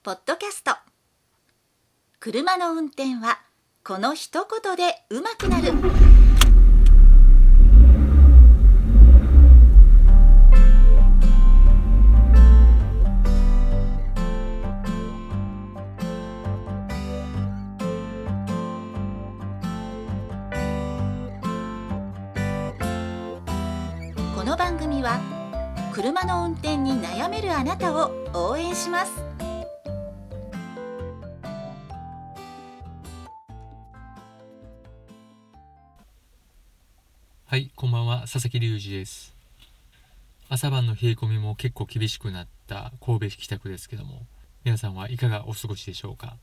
ポッドキャスト。車の運転はこの一言で上手くなる。この番組は車の運転に悩めるあなたを応援します。 はい、こんばんは、佐々木隆二です。朝晩の冷え込みも結構厳しくなった神戸市北区ですけども、皆さんはいかがお過ごしでしょうか。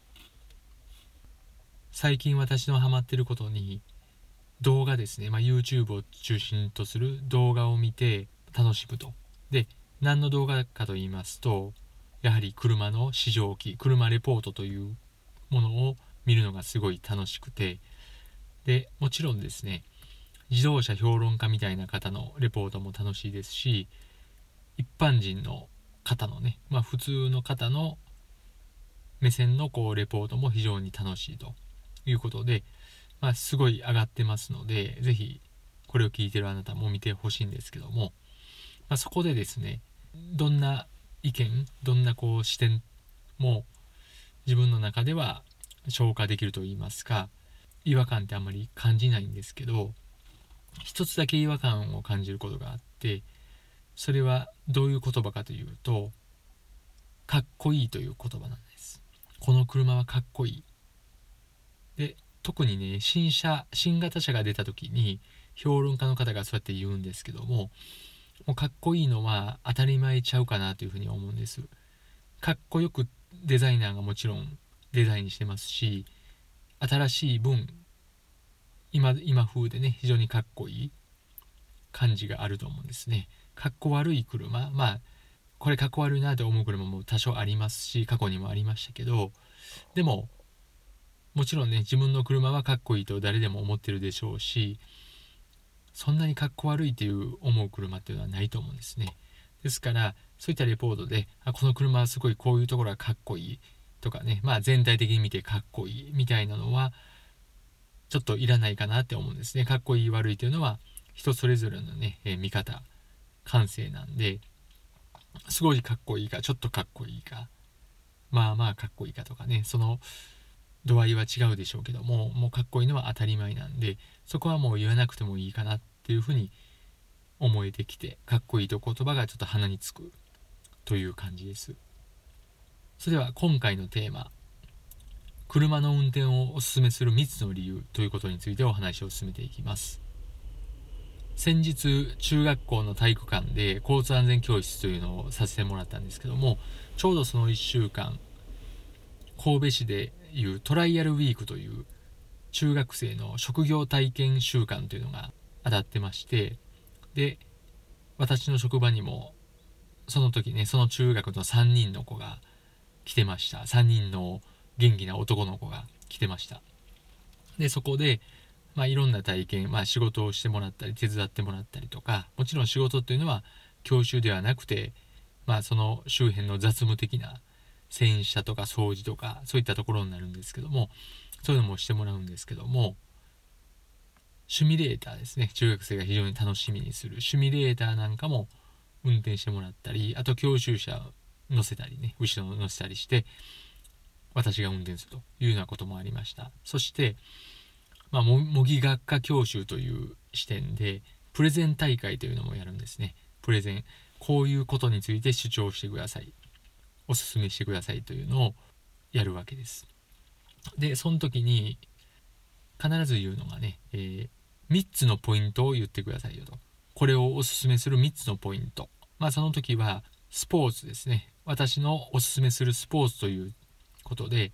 最近私のハマっていることに動画ですね、YouTube を中心とする動画を見て楽しむと。で、何の動画かと言いますと、やはり車の試乗機、車レポートというものを見るのがすごい楽しくて、で、もちろんですね、自動車評論家みたいな方のレポートも楽しいですし、一般人の方のね、普通の方の目線のレポートも非常に楽しいということで、すごい上がってますので、ぜひこれを聞いてるあなたも見てほしいんですけども、そこでですね、どんな意見、どんな視点も自分の中では消化できると言いますか、違和感ってあんまり感じないんですけど、一つだけ違和感を感じることがあって、それはどういう言葉かというと、かっこいいという言葉なんです。この車はかっこいい。で、特にね、新型車が出た時に評論家の方がそうやって言うんですけども、もうかっこいいのは当たり前ちゃうかなというふうに思うんです。かっこよくデザイナーがもちろんデザインしてますし、新しい分今風でね、非常にかっこいい感じがあると思うんですね。かっこ悪い車、これかっこ悪いなと思う車も多少ありますし、過去にもありましたけど、でももちろんね、自分の車はかっこいいと誰でも思ってるでしょうし、そんなにかっこ悪いっていう思う車っていうのはないと思うんですね。ですからそういったレポートで、この車はすごいこういうところがかっこいいとかね、全体的に見てかっこいいみたいなのはちょっといらないかなって思うんですね。かっこいい悪いというのは人それぞれのね、見方感性なんで、すごいかっこいいかちょっとかっこいいかかっこいいかとかね、その度合いは違うでしょうけども、もうかっこいいのは当たり前なんで、そこはもう言わなくてもいいかなっていうふうに思えてきて、かっこいいと言葉がちょっと鼻につくという感じです。それでは今回のテーマ、車の運転をおすすめする3つの理由ということについてお話を進めていきます。先日中学校の体育館で交通安全教室というのをさせてもらったんですけども、ちょうどその1週間神戸市でいうトライアルウィークという中学生の職業体験週間というのが当たってまして、で、私の職場にもその時ね、その中学の3人の子が来てました。3人の元気な男の子が来てました。で、そこでいろんな体験、仕事をしてもらったり手伝ってもらったりとか、もちろん仕事っていうのは教習ではなくて、その周辺の雑務的な洗車とか掃除とかそういったところになるんですけども、そういうのもしてもらうんですけども、シミュレーターですね、中学生が非常に楽しみにするシミュレーターなんかも運転してもらったり、あと教習車乗せたりね、後ろ乗せたりして私が運転するというようなこともありました。そして模擬学科教習という視点でプレゼン大会というのもやるんですね。プレゼン、こういうことについて主張してください、おすすめしてくださいというのをやるわけです。で、その時に必ず言うのがね、3つのポイントを言ってくださいよと。これをおすすめする3つのポイント。その時はスポーツですね。私のおすすめするスポーツということで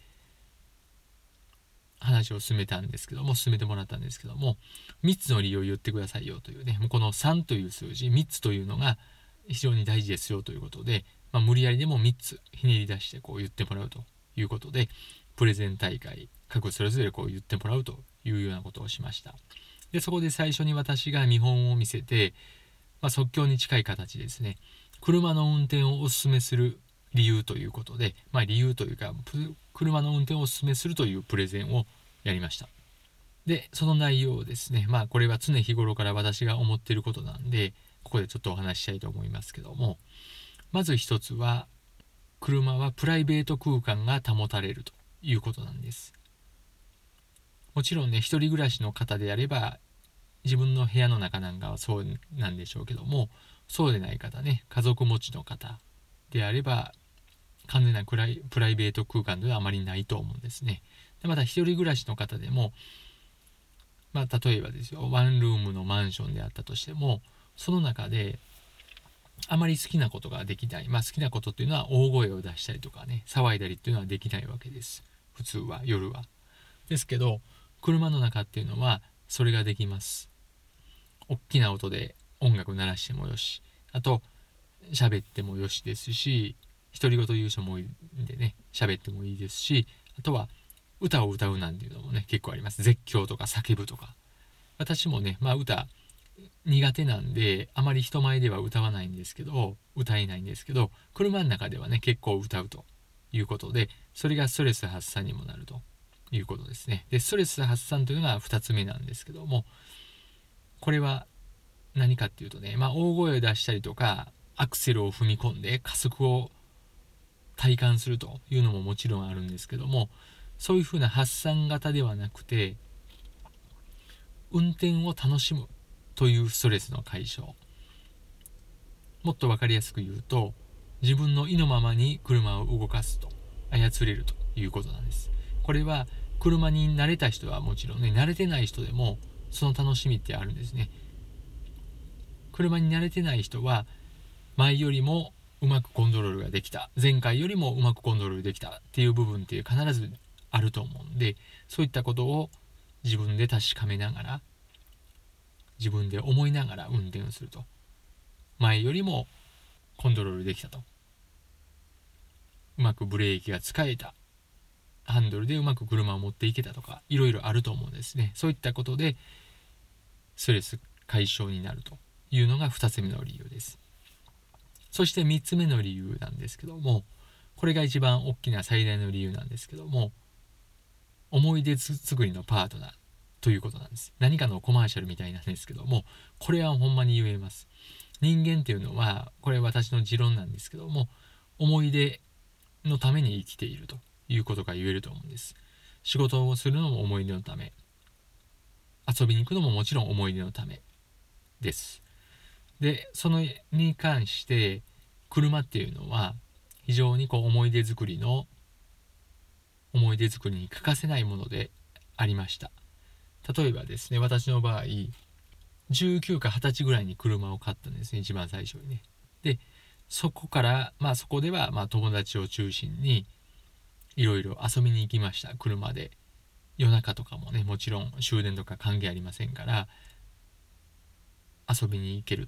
話を進めてもらったんですけども、3つの理由を言ってくださいよというね、この3という数字、3つというのが非常に大事ですよということで、無理やりでも3つひねり出して言ってもらうということで、プレゼン大会各それぞれ言ってもらうというようなことをしました。で、そこで最初に私が見本を見せて、即興に近い形ですね、車の運転をおすすめする理由ということで、理由というか車の運転をお勧めするというプレゼンをやりました。でその内容をですね、これは常日頃から私が思っていることなんで、ここでちょっとお話ししたいと思いますけども、まず一つは、車はプライベート空間が保たれるということなんです。もちろんね、一人暮らしの方であれば自分の部屋の中なんかはそうなんでしょうけども、そうでない方ね、家族持ちの方であれば完全なプライベート空間ではあまりないと思うんですね。でまた一人暮らしの方でも、例えばですよ、ワンルームのマンションであったとしても、その中であまり好きなことができない、好きなことっていうのは大声を出したりとかね、騒いだりっていうのはできないわけです。普通は夜は。ですけど車の中っていうのはそれができます。大きな音で音楽鳴らしてもよし、あと喋ってもよしですし、独り言言う人も多いんでね、喋ってもいいですし、あとは歌を歌うなんていうのもね結構あります。絶叫とか叫ぶとか。私もね、歌苦手なんであまり人前では歌えないんですけど、車の中ではね結構歌うということで、それがストレス発散にもなるということですね。でストレス発散というのが2つ目なんですけども、これは何かっていうとね、大声を出したりとかアクセルを踏み込んで加速を体感するというのももちろんあるんですけども、そういうふうな発散型ではなくて、運転を楽しむというストレスの解消。もっと分かりやすく言うと、自分の意のままに車を動かすと、操れるということなんです。これは車に慣れた人はもちろんね、慣れてない人でもその楽しみってあるんですね。車に慣れてない人は前よりもうまくコントロールができた、前回よりもうまくコントロールできたっていう部分って必ずあると思うんで、そういったことを自分で確かめながら、自分で思いながら運転をすると、前よりもコントロールできたと、うまくブレーキが使えた、ハンドルでうまく車を持っていけたとか、いろいろあると思うんですね。そういったことでストレス解消になるというのが2つ目の理由です。そして3つ目の理由なんですけども、これが一番大きな最大の理由なんですけども、思い出作りのパートナーということなんです。何かのコマーシャルみたいなんですけども、これはほんまに言えます。人間っていうのは、これ私の持論なんですけども、思い出のために生きているということが言えると思うんです。仕事をするのも思い出のため、遊びに行くのももちろん思い出のためです。でそのに関して車っていうのは非常に思い出作りに欠かせないものでありました。例えばですね、私の場合19か20歳ぐらいに車を買ったんですね、一番最初にね。でそこからそこでは友達を中心にいろいろ遊びに行きました。車で夜中とかもね、もちろん終電とか関係ありませんから遊びに行け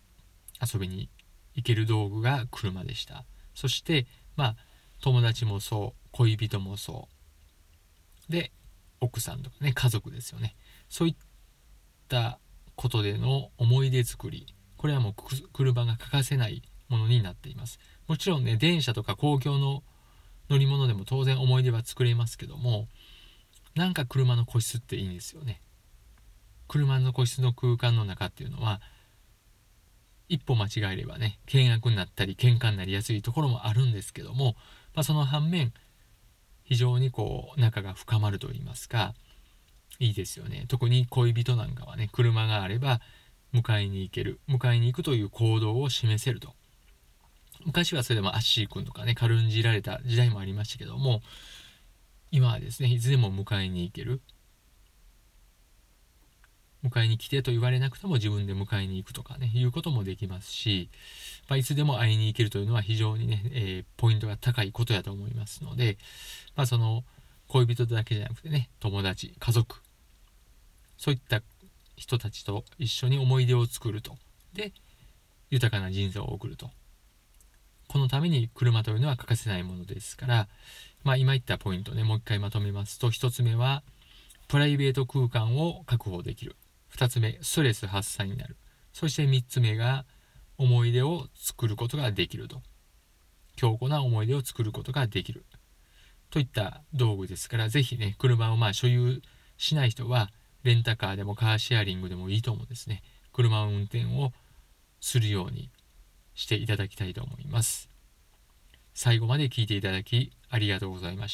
る道具が車でした。そして友達もそう、恋人もそうで、奥さんとかね、家族ですよね。そういったことでの思い出作り、これはもう車が欠かせないものになっています。もちろんね、電車とか公共の乗り物でも当然思い出は作れますけども、なんか車の個室っていいんですよね。車の個室の空間の中っていうのは、一歩間違えればね、険悪になったり喧嘩になりやすいところもあるんですけども、その反面非常に仲が深まると言いますか、いいですよね。特に恋人なんかはね、車があれば迎えに行くという行動を示せると。昔はそれでもアッシー君とかね、軽んじられた時代もありましたけども、今はですね、いつでも迎えに行ける、迎えに来てと言われなくても自分で迎えに行くとかね、いうこともできますし、いつでも会いに行けるというのは非常にね、ポイントが高いことやと思いますので、その恋人だけじゃなくてね、友達、家族、そういった人たちと一緒に思い出を作ると。で、豊かな人生を送ると。このために車というのは欠かせないものですから、今言ったポイントね、もう一回まとめますと、一つ目はプライベート空間を確保できる。2つ目、ストレス発散になる。そして3つ目が思い出を作ることができると。 強固な思い出を作ることができるといった道具ですから、ぜひね、車を所有しない人はレンタカーでもカーシェアリングでもいいと思うんですね。車の運転をするようにしていただきたいと思います。最後まで聞いていただきありがとうございました。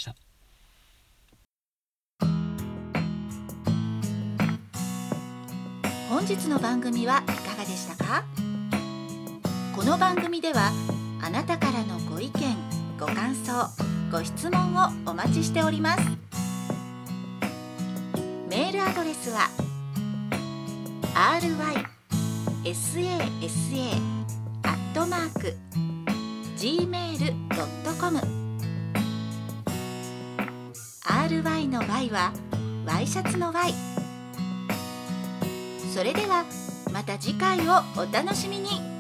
本日の番組はいかがでしたか？この番組ではあなたからのご意見、ご感想、ご質問をお待ちしております。メールアドレスは rysasa@gmail.com ry の y はワイシャツの y。 それではまた次回をお楽しみに。